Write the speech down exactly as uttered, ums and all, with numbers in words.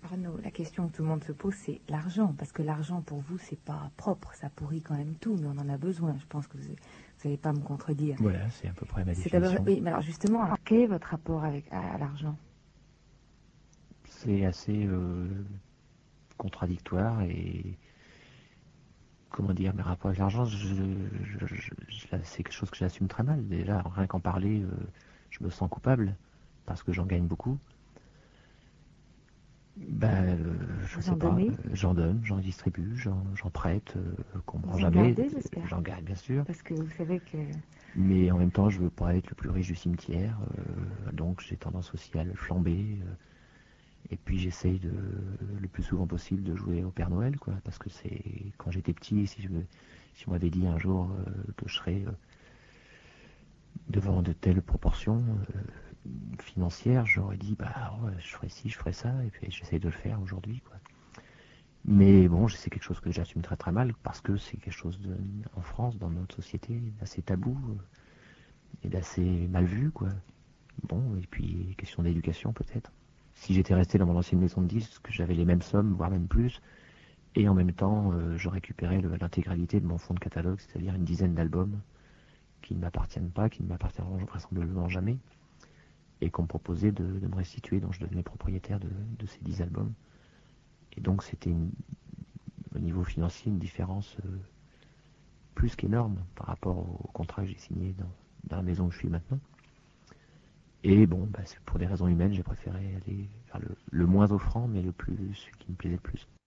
Arnaud, la question que tout le monde se pose, c'est l'argent. Parce que l'argent, pour vous, c'est pas propre. Ça pourrit quand même tout, mais on en a besoin. Je pense que vous n'allez pas me contredire. Voilà, c'est à peu près ma C'est d'abord- définition. Oui, mais alors justement, alors, quel est votre rapport avec, à, à l'argent? C'est assez euh, contradictoire et comment dire, mes rapports avec l'argent, je, je- je- je- c'est quelque chose que j'assume très mal. Déjà, rien qu'en parler, euh, je me sens coupable parce que j'en gagne beaucoup. Ben, euh, je Vous sais en pas, donnez? euh, j'en donne, j'en distribue, j'en j'en prête, euh, qu'on me rend Vous en jamais. gardez, j'espère. J'en garde bien sûr, Parce que vous savez que... mais en même temps, je veux pas être le plus riche du cimetière, euh, donc j'ai tendance aussi à le flamber. euh, Et puis j'essaye de, le plus souvent possible de jouer au Père Noël, quoi, parce que c'est quand j'étais petit, si je me, si on m'avait dit un jour euh, que je serais euh, devant de telles proportions euh, financières, j'aurais dit bah ouais, je ferais ci, je ferais ça, et puis j'essaye de le faire aujourd'hui, quoi. Mais bon, c'est quelque chose que j'assume très très mal parce que c'est quelque chose de, en France, dans notre société, d'assez tabou euh, et d'assez mal vu, quoi. Bon, et puis question d'éducation peut-être. Si j'étais resté dans mon ancienne maison de disques, j'avais les mêmes sommes, voire même plus, et en même temps, euh, je récupérais le- l'intégralité de mon fonds de catalogue, c'est-à-dire une dizaine d'albums qui ne m'appartiennent pas, qui ne m'appartiendront vraisemblablement jamais, et qu'on me proposait de, de me restituer, dont je devenais propriétaire de, de ces dix albums. Et donc c'était une- au niveau financier une différence euh, plus qu'énorme par rapport au contrat que j'ai signé dans, dans la maison où je suis maintenant. Et bon, bah, c'est pour des raisons humaines, j'ai préféré aller vers le, le moins offrant, mais le plus, celui qui me plaisait le plus.